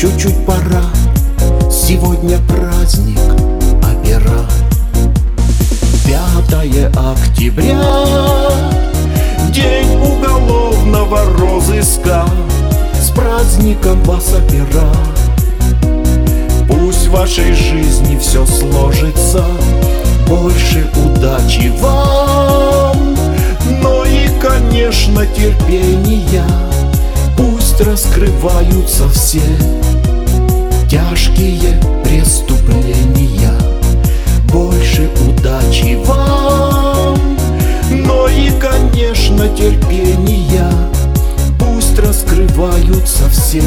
чуть-чуть пора, сегодня праздник опера. 5 октября, день уголовного розыска. С праздником вас, опера! Пусть в вашей жизни все сложится, больше удачи вам, но и, конечно, терпения. Пусть раскрываются все тяжкие преступления. Больше удачи вам, но и, конечно, терпения. Пусть раскрываются все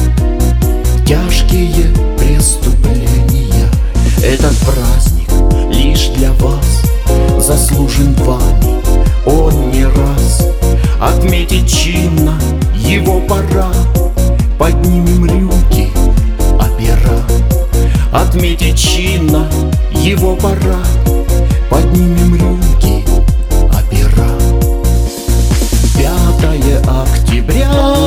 тяжкие преступления. Этот праздник лишь для вас заслужен вами. Он не раз отметить чинно его пора. Поднимем рюмки, опера. Отметить чинно его пора. Поднимем рюмки, опера. 5 октября,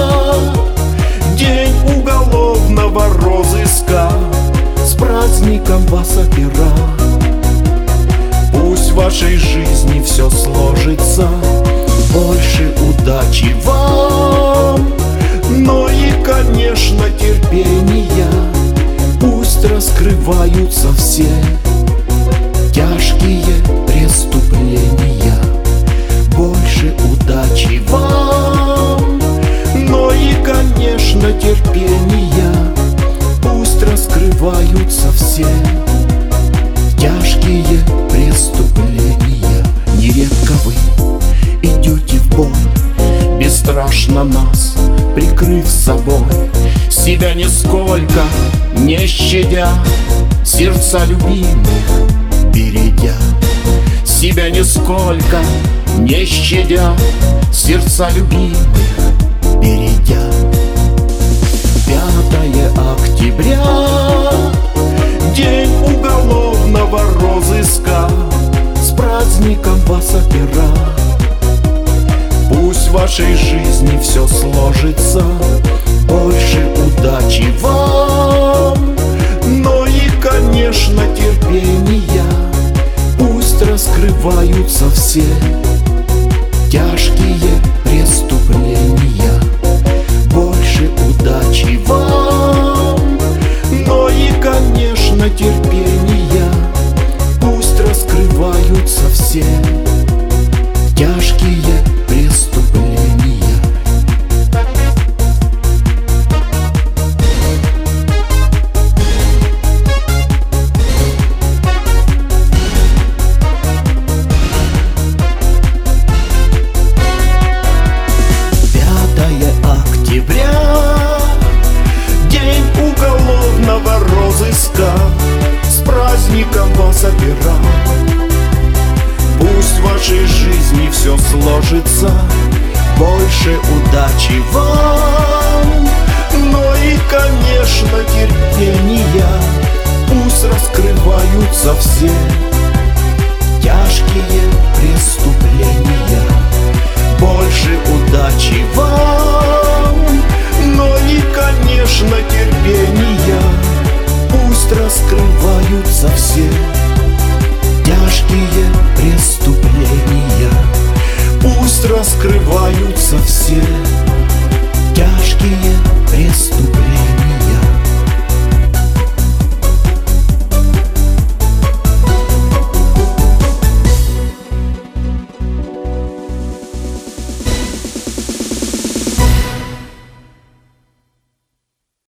день уголовного розыска. С праздником вас, опера! Пусть в вашей жизни все сложится, больше удачи вам, но и, конечно, терпения. Пусть раскрываются все тяжкие преступления. Больше удачи вам, но и, конечно, терпения. Пусть раскрываются все тяжкие преступления. Нередко вы идете в бой, бесстрашно нас прикрыв собой, себя нисколько не щадя, сердца любимых бередя. Себя нисколько не щадя, сердца любимых бередя. 5 октября, день уголовного розыска. С праздником вас, опера! Пусть в вашей жизни все сложится, больше удачи вам, но и, конечно, терпения. Пусть раскрываются все тяжкие преступления. Больше удачи вам, но и, конечно, терпения. Пусть раскрываются все тяжкие преступления. День уголовного розыска. С праздником вас, опера! Пусть в вашей жизни все сложится, больше удачи вам, но и, конечно, терпения. Пусть раскрываются все тяжкие преступления. Больше удачи вам, но и, конечно, терпения. Пусть раскрываются все тяжкие преступления. Пусть раскрываются все